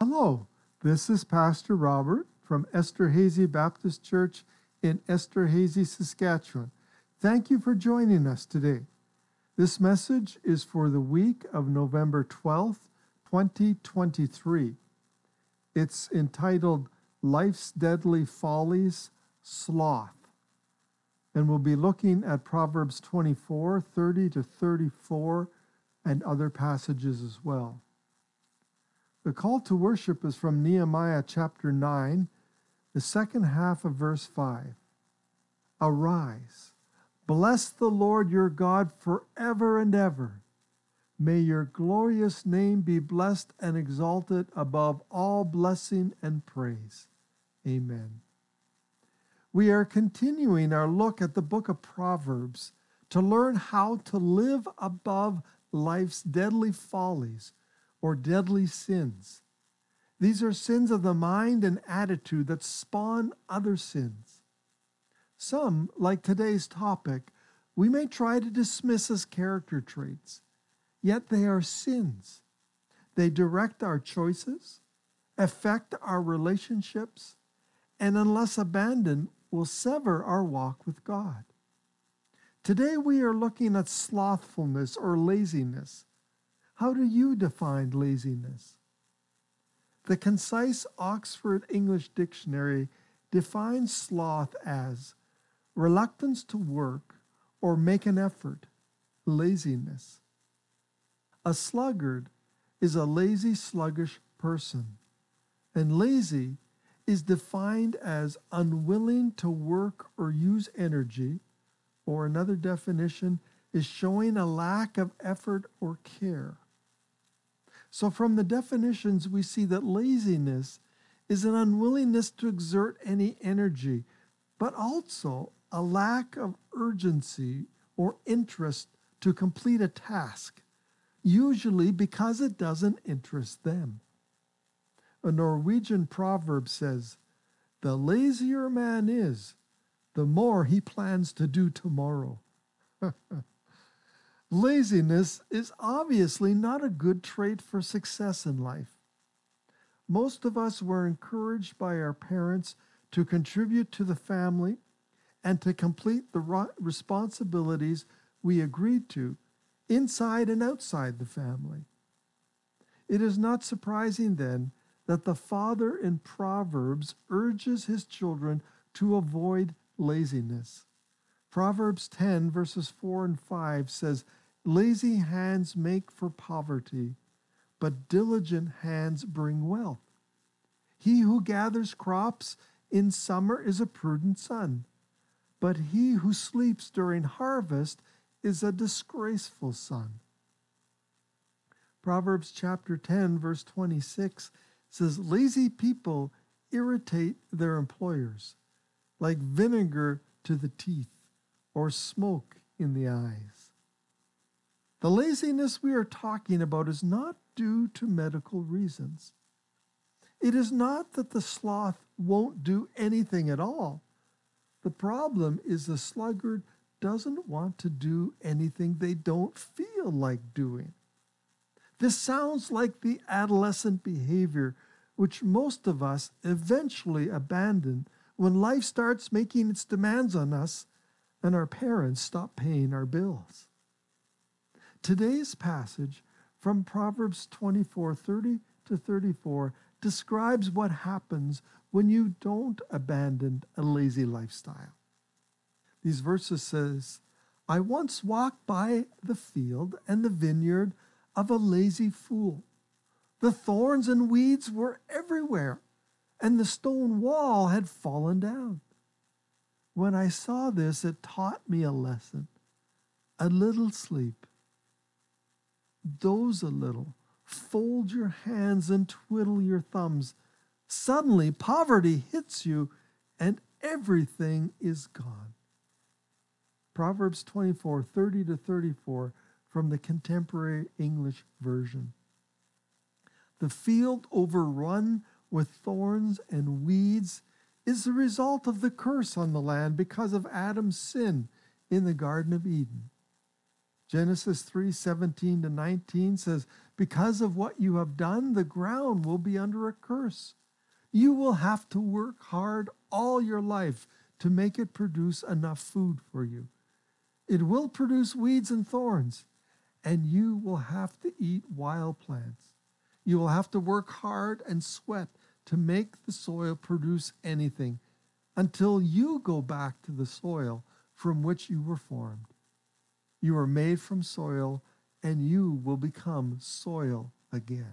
Hello, this is Pastor Robert from Esterhazy Baptist Church in Esterhazy, Saskatchewan. Thank you for joining us today. This message is for the week of November 12th, 2023. It's entitled Life's Deadly Follies, Sloth. And we'll be looking at Proverbs 24, 30 to 34, and other passages as well. The call to worship is from Nehemiah chapter 9, the second half of verse 5. Arise, bless the Lord your God forever and ever. May your glorious name be blessed and exalted above all blessing and praise. Amen. We are continuing our look at the book of Proverbs to learn how to live above life's deadly follies or deadly sins. These are sins of the mind and attitude that spawn other sins. Some, like today's topic, we may try to dismiss as character traits, yet they are sins. They direct our choices, affect our relationships, and unless abandoned, will sever our walk with God. Today we are looking at slothfulness or laziness. How do you define laziness? The concise Oxford English Dictionary defines sloth as reluctance to work or make an effort, laziness. A sluggard is a lazy, sluggish person, and lazy is defined as unwilling to work or use energy, or another definition is showing a lack of effort or care. So from the definitions, we see that laziness is an unwillingness to exert any energy, but also a lack of urgency or interest to complete a task, usually because it doesn't interest them. A Norwegian proverb says, "The lazier a man is, the more he plans to do tomorrow." Laziness is obviously not a good trait for success in life. Most of us were encouraged by our parents to contribute to the family and to complete the responsibilities we agreed to inside and outside the family. It is not surprising then that the father in Proverbs urges his children to avoid laziness. Proverbs 10 verses 4 and 5 says, "Lazy hands make for poverty, but diligent hands bring wealth. He who gathers crops in summer is a prudent son, but he who sleeps during harvest is a disgraceful son." Proverbs chapter 10 verse 26 says, "Lazy people irritate their employers, like vinegar to the teeth, or smoke in the eyes." The laziness we are talking about is not due to medical reasons. It is not that the sloth won't do anything at all. The problem is the sluggard doesn't want to do anything they don't feel like doing. This sounds like the adolescent behavior which most of us eventually abandon when life starts making its demands on us and our parents stop paying our bills. Today's passage from Proverbs 24, 30 to 34 describes what happens when you don't abandon a lazy lifestyle. These verses says, "I once walked by the field and the vineyard of a lazy fool. The thorns and weeds were everywhere, and the stone wall had fallen down. When I saw this, it taught me a lesson. A little sleep. Doze a little. Fold your hands and twiddle your thumbs. Suddenly, poverty hits you, and everything is gone." Proverbs 24, 30 to 34 from the Contemporary English Version. The field overrun with thorns and weeds is the result of the curse on the land because of Adam's sin in the Garden of Eden. Genesis 3:17-19 says, because of what you have done, the ground will be under a curse. You will have to work hard all your life to make it produce enough food for you. It will produce weeds and thorns, and you will have to eat wild plants. You will have to work hard and sweat to make the soil produce anything until you go back to the soil from which you were formed. You are made from soil, and you will become soil again.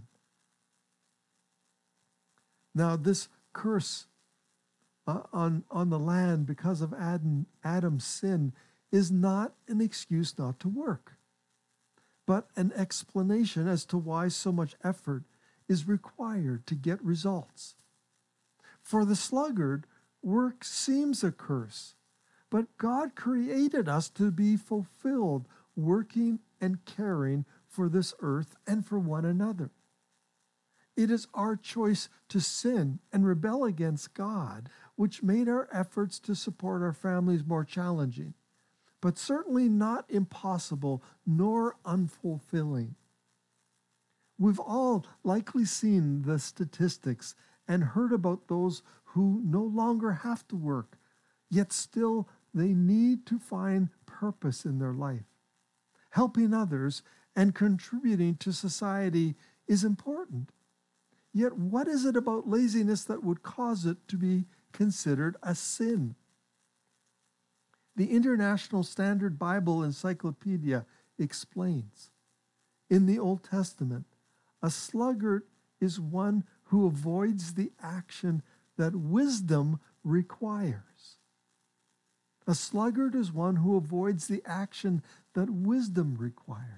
Now, this curse on the land because of Adam's sin is not an excuse not to work, but an explanation as to why so much effort is required to get results. For the sluggard, work seems a curse, but God created us to be fulfilled, working and caring for this earth and for one another. It is our choice to sin and rebel against God, which made our efforts to support our families more challenging, but certainly not impossible nor unfulfilling. We've all likely seen the statistics and heard about those who no longer have to work, yet still they need to find purpose in their life. Helping others and contributing to society is important. Yet what is it about laziness that would cause it to be considered a sin? The International Standard Bible Encyclopedia explains, in the Old Testament, a sluggard is one who avoids the action that wisdom requires. A sluggard is one who avoids the action that wisdom requires.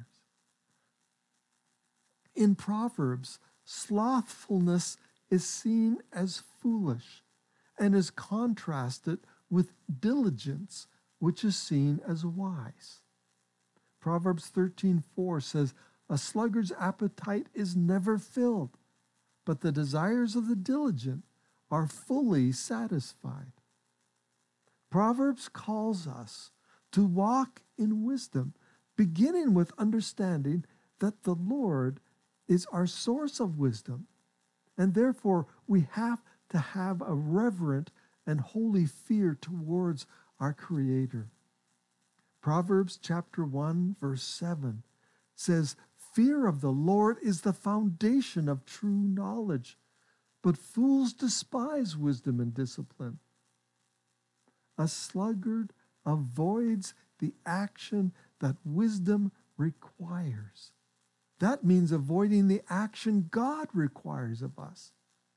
In Proverbs, slothfulness is seen as foolish and is contrasted with diligence, which is seen as wise. Proverbs 13:4 says, a sluggard's appetite is never filled, but the desires of the diligent are fully satisfied. Proverbs calls us to walk in wisdom, beginning with understanding that the Lord is our source of wisdom, and therefore we have to have a reverent and holy fear towards our Creator. Proverbs chapter 1, verse 7 says, fear of the Lord is the foundation of true knowledge, but fools despise wisdom and discipline. A sluggard avoids the action that wisdom requires. That means avoiding the action God requires of us.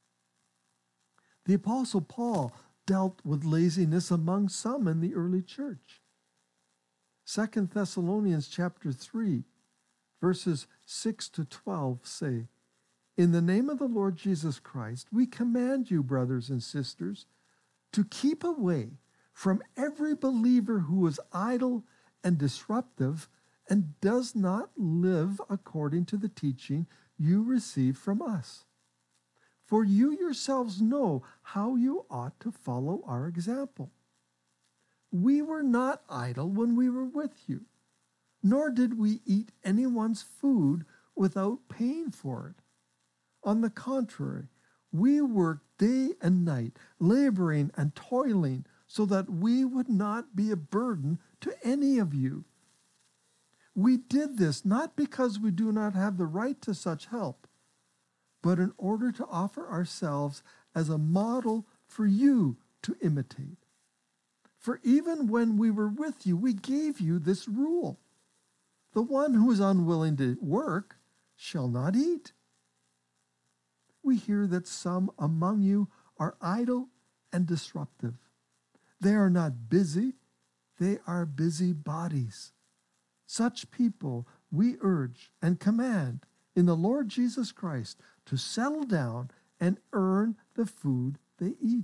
The Apostle Paul dealt with laziness among some in the early church. 2 Thessalonians chapter 3, verses 6-12 say, in the name of the Lord Jesus Christ, we command you, brothers and sisters, to keep away from every believer who is idle and disruptive and does not live according to the teaching you received from us. For you yourselves know how you ought to follow our example. We were not idle when we were with you, nor did we eat anyone's food without paying for it. On the contrary, we worked day and night, laboring and toiling, so that we would not be a burden to any of you. We did this not because we do not have the right to such help, but in order to offer ourselves as a model for you to imitate. For even when we were with you, we gave you this rule: the one who is unwilling to work shall not eat. We hear that some among you are idle and disruptive. They are not busy, they are busybodies. Such people we urge and command in the Lord Jesus Christ to settle down and earn the food they eat.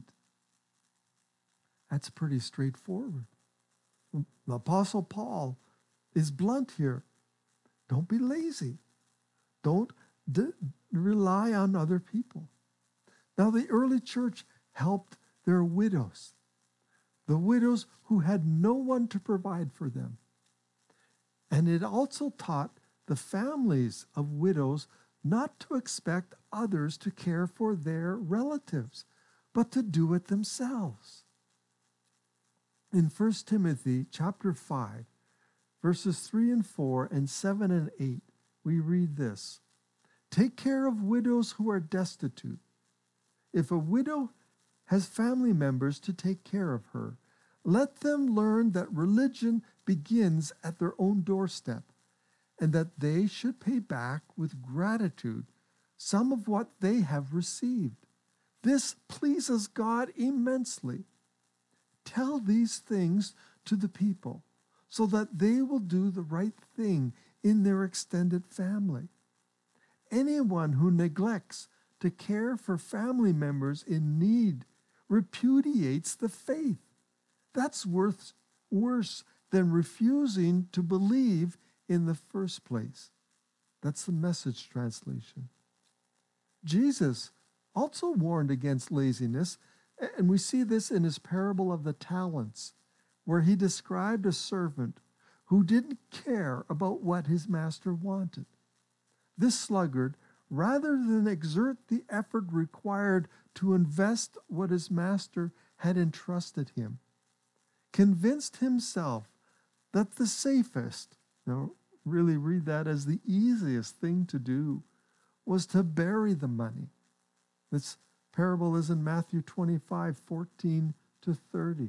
That's pretty straightforward. The Apostle Paul is blunt here. Don't be lazy. Don't rely on other people. Now, the early church helped their widows, the widows who had no one to provide for them. And it also taught the families of widows not to expect others to care for their relatives, but to do it themselves. In 1 Timothy chapter 5, verses 3 and 4 and 7 and 8, we read this. Take care of widows who are destitute. If a widow has family members to take care of her, let them learn that religion begins at their own doorstep, and that they should pay back with gratitude some of what they have received. This pleases God immensely. Tell these things to the people so that they will do the right thing in their extended family. Anyone who neglects to care for family members in need repudiates the faith. That's worse than refusing to believe in the first place. That's the Message translation. Jesus also warned against laziness, and we see this in his parable of the talents, where he described a servant who didn't care about what his master wanted. This sluggard, rather than exert the effort required to invest what his master had entrusted him, convinced himself that the safest, now really read that as the easiest thing to do, was to bury the money. This parable is in Matthew 25, 14 to 30.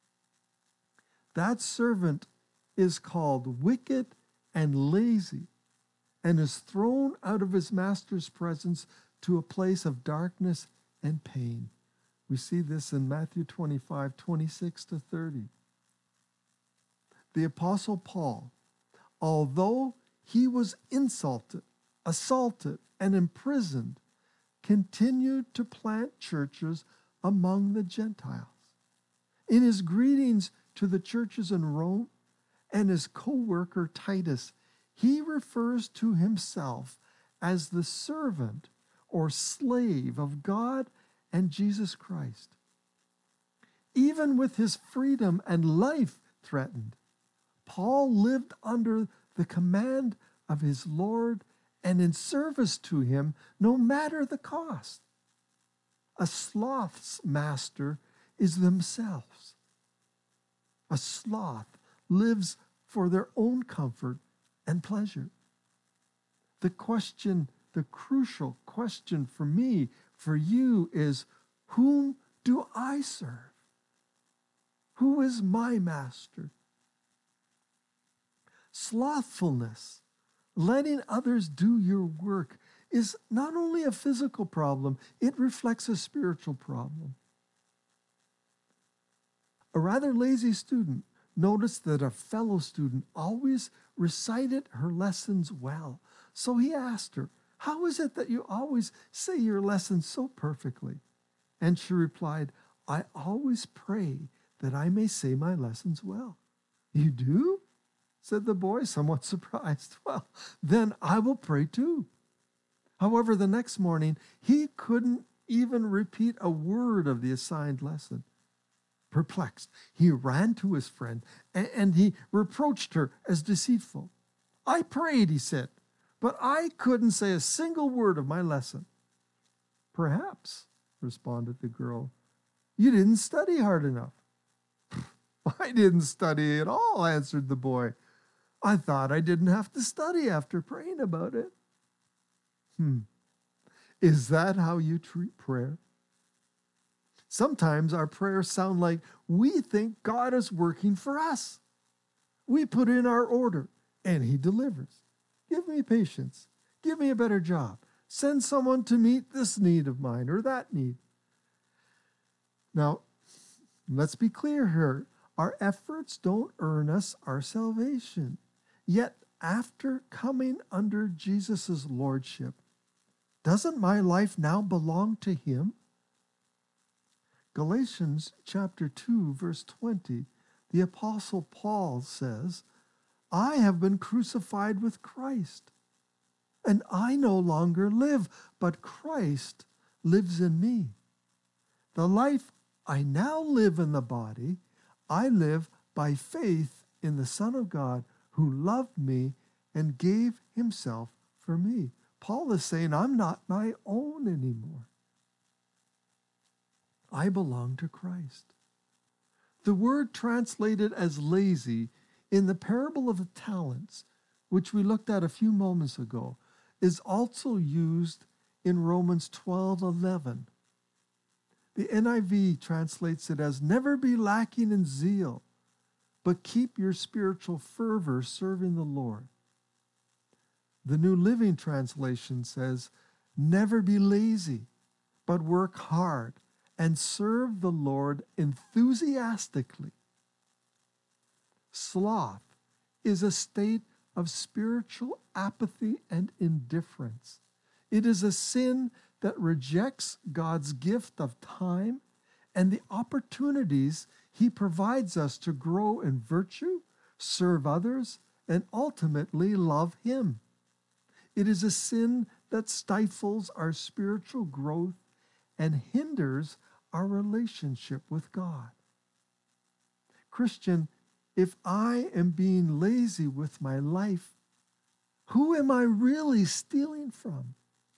That servant is called wicked and lazy, and is thrown out of his master's presence to a place of darkness and pain. We see this in Matthew 25, 26 to 30. The Apostle Paul, although he was insulted, assaulted, and imprisoned, continued to plant churches among the Gentiles. In his greetings to the churches in Rome and his co-worker Titus, he refers to himself as the servant or slave of God and Jesus Christ. Even with his freedom and life threatened, Paul lived under the command of his Lord and in service to him no matter the cost. A sloth's master is themselves. A sloth lives for their own comfort and pleasure. The crucial question for me, for you, is whom do I serve? Who is my master? Slothfulness, letting others do your work, is not only a physical problem, it reflects a spiritual problem. A rather lazy student noticed that a fellow student always recited her lessons well. So he asked her, "How is it that you always say your lessons so perfectly?" And she replied, "I always pray that I may say my lessons well." "You do?" said the boy, somewhat surprised. "Well, then I will pray too." However, the next morning, he couldn't even repeat a word of the assigned lesson. Perplexed, he ran to his friend and he reproached her as deceitful. "I prayed," he said, "but I couldn't say a single word of my lesson." "Perhaps," responded the girl, "you didn't study hard enough." "I didn't study at all," answered the boy. "I thought I didn't have to study after praying about it." Is that how you treat prayer? Sometimes our prayers sound like we think God is working for us. We put in our order and he delivers. Give me patience. Give me a better job. Send someone to meet this need of mine or that need. Now, let's be clear here. Our efforts don't earn us our salvation. Yet, after coming under Jesus' lordship, doesn't my life now belong to him? Galatians chapter 2, verse 20, the Apostle Paul says, "I have been crucified with Christ, and I no longer live, but Christ lives in me. The life I now live in the body, I live by faith in the Son of God who who loved me and gave himself for me. Paul is saying, I'm not my own anymore. I belong to Christ. The word translated as lazy in the parable of the talents, which we looked at a few moments ago, is also used in Romans 12:11. The NIV translates it as, never be lacking in zeal, but keep your spiritual fervor serving the Lord. The New Living Translation says, never be lazy, but work hard and serve the Lord enthusiastically. Sloth is a state of spiritual apathy and indifference. It is a sin that rejects God's gift of time and the opportunities He provides us to grow in virtue, serve others, and ultimately love Him. It is a sin that stifles our spiritual growth and hinders our relationship with God. Christian, if I am being lazy with my life, who am I really stealing from?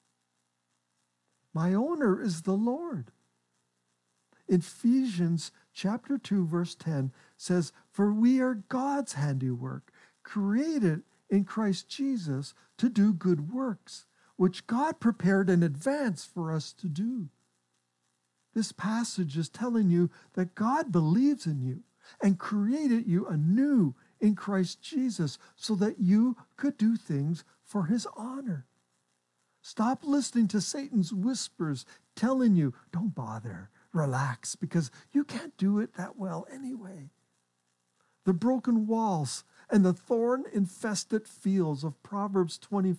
My owner is the Lord. Ephesians chapter 2, verse 10 says, for we are God's handiwork, created in Christ Jesus to do good works, which God prepared in advance for us to do. This passage is telling you that God believes in you and created you anew in Christ Jesus so that you could do things for His honor. Stop listening to Satan's whispers telling you, don't bother, relax, because you can't do it that well anyway. The broken walls and the thorn-infested fields of Proverbs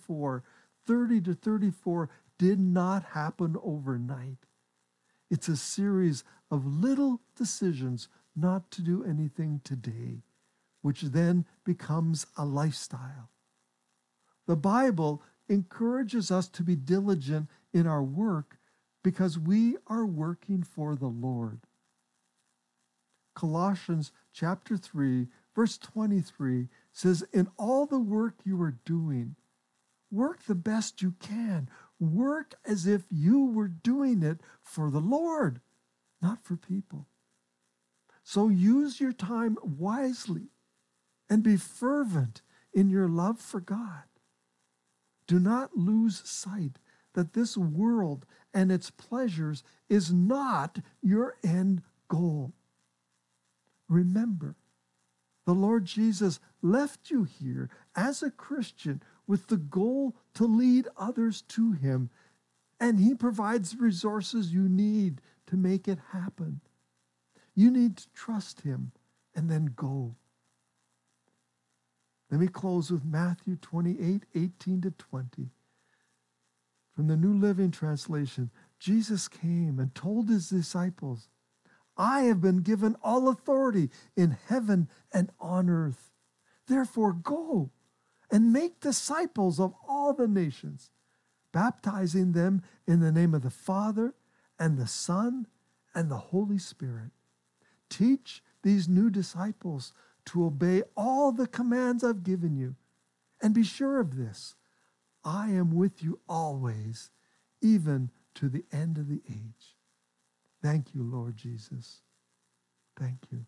24:30-34 did not happen overnight. It's a series of little decisions not to do anything today, which then becomes a lifestyle. The Bible encourages us to be diligent in our work because we are working for the Lord. Colossians chapter 3, verse 23 says, in all the work you are doing, work the best you can. Work as if you were doing it for the Lord, not for people. So use your time wisely and be fervent in your love for God. Do not lose sight that this world and its pleasures is not your end goal. Remember, the Lord Jesus left you here as a Christian with the goal to lead others to Him, and He provides the resources you need to make it happen. You need to trust Him and then go. Let me close with Matthew 28:18-20. From the New Living Translation, Jesus came and told His disciples, I have been given all authority in heaven and on earth. Therefore go and make disciples of all the nations, baptizing them in the name of the Father and the Son and the Holy Spirit. Teach these new disciples to obey all the commands I've given you. And be sure of this, I am with you always, even to the end of the age. Thank you, Lord Jesus. Thank you.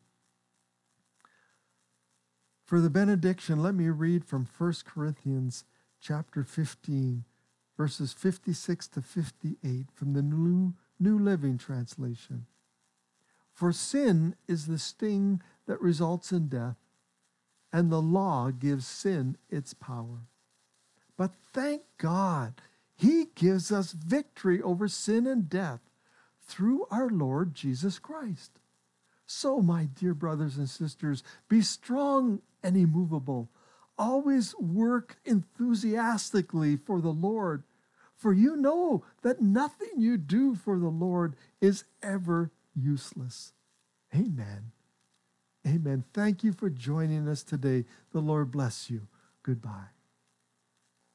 For the benediction, let me read from 1 Corinthians chapter 15, verses 56-58 from the New Living Translation. For sin is the sting that results in death, and the law gives sin its power. But thank God, He gives us victory over sin and death through our Lord Jesus Christ. So, my dear brothers and sisters, be strong and immovable. Always work enthusiastically for the Lord, for you know that nothing you do for the Lord is ever useless. Amen. Amen. Thank you for joining us today. The Lord bless you. Goodbye.